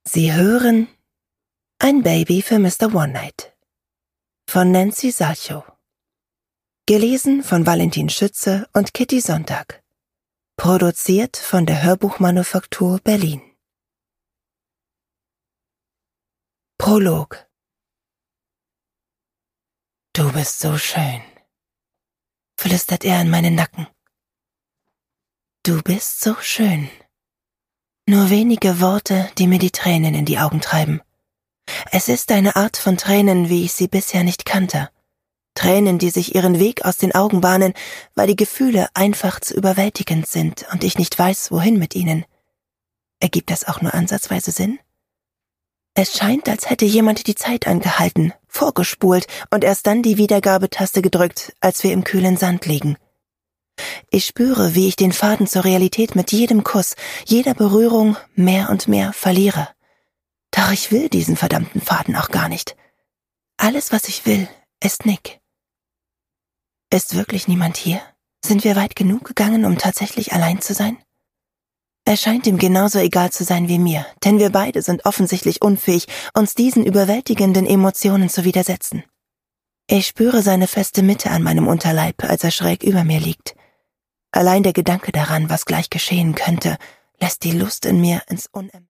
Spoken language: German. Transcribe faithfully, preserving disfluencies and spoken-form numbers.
Sie hören Ein Baby für Mister One-Night von Nancy Salchow. Gelesen von Valentin Schütze und Kitty Sonntag. Produziert von der Hörbuchmanufaktur Berlin. Prolog. Du bist so schön, flüstert er in meinen Nacken. Du bist so schön. Nur wenige Worte, die mir die Tränen in die Augen treiben. Es ist eine Art von Tränen, wie ich sie bisher nicht kannte. Tränen, die sich ihren Weg aus den Augen bahnen, weil die Gefühle einfach zu überwältigend sind und ich nicht weiß, wohin mit ihnen. Ergibt das auch nur ansatzweise Sinn? Es scheint, als hätte jemand die Zeit angehalten, vorgespult und erst dann die Wiedergabetaste gedrückt, als wir im kühlen Sand liegen. Ich spüre, wie ich den Faden zur Realität mit jedem Kuss, jeder Berührung mehr und mehr verliere. Doch ich will diesen verdammten Faden auch gar nicht. Alles, was ich will, ist Nick. Ist wirklich niemand hier? Sind wir weit genug gegangen, um tatsächlich allein zu sein? Es scheint ihm genauso egal zu sein wie mir, denn wir beide sind offensichtlich unfähig, uns diesen überwältigenden Emotionen zu widersetzen. Ich spüre seine feste Mitte an meinem Unterleib, als er schräg über mir liegt. Allein der Gedanke daran, was gleich geschehen könnte, lässt die Lust in mir ins Unermessliche.